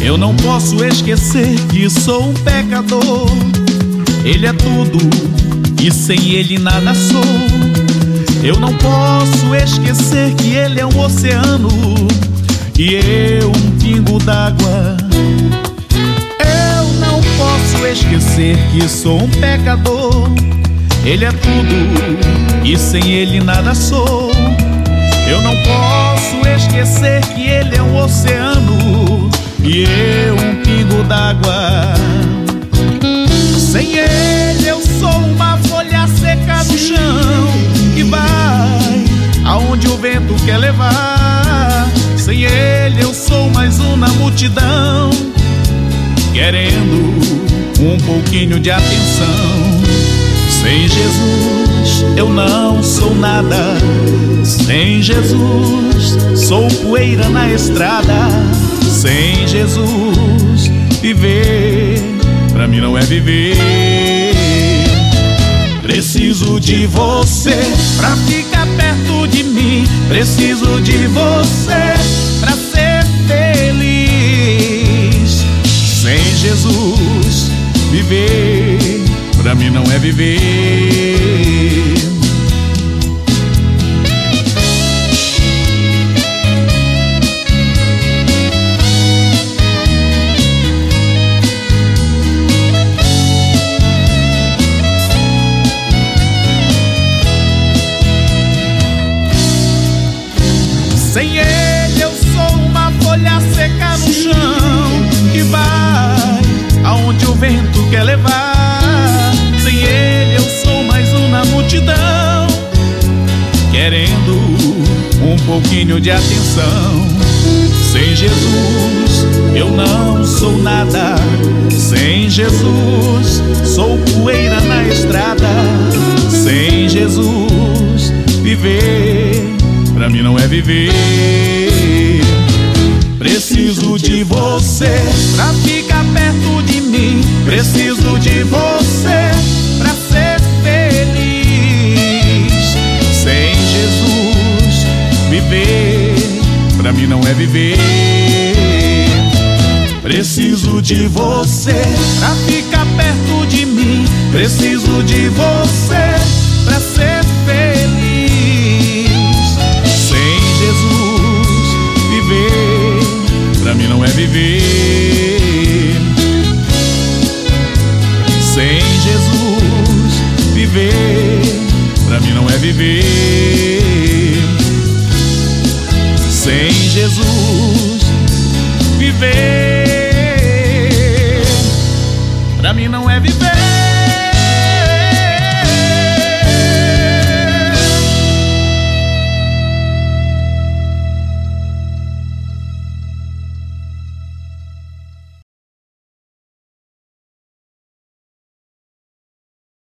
Eu não posso esquecer que sou um pecador. Ele é tudo e sem Ele nada sou. Eu não posso esquecer que Ele é um oceano e eu um pingo d'água. Eu não posso esquecer que sou um pecador. Ele é tudo e sem Ele nada sou. Eu não posso esquecer que Ele é um oceano e eu um pingo d'água. Sem Ele eu sou uma folha seca no chão que vai aonde o vento quer levar. Sem Ele eu sou mais uma multidão querendo um pouquinho de atenção. Sem Jesus eu não sou nada. Sem Jesus sou poeira na estrada. Sem Jesus viver pra mim não é viver. Preciso de você pra ficar perto de mim. Preciso de você pra ser feliz. Sem Jesus viver pra mim não é viver. Sem Ele eu sou uma folha seca no chão que vai aonde o vento quer levar. Sem Ele eu sou mais uma multidão querendo um pouquinho de atenção. Sem Jesus eu não sou nada. Sem Jesus sou poeira na estrada. Sem Jesus viver pra mim não é viver. Preciso de você pra ficar perto de mim. Preciso de você pra ser feliz. Sem Jesus viver pra mim não é viver. Preciso de você pra ficar perto de mim. Preciso de você pra ser feliz. Pra mim não é viver. Sem Jesus viver pra mim não é viver. Sem Jesus viver pra mim não é viver.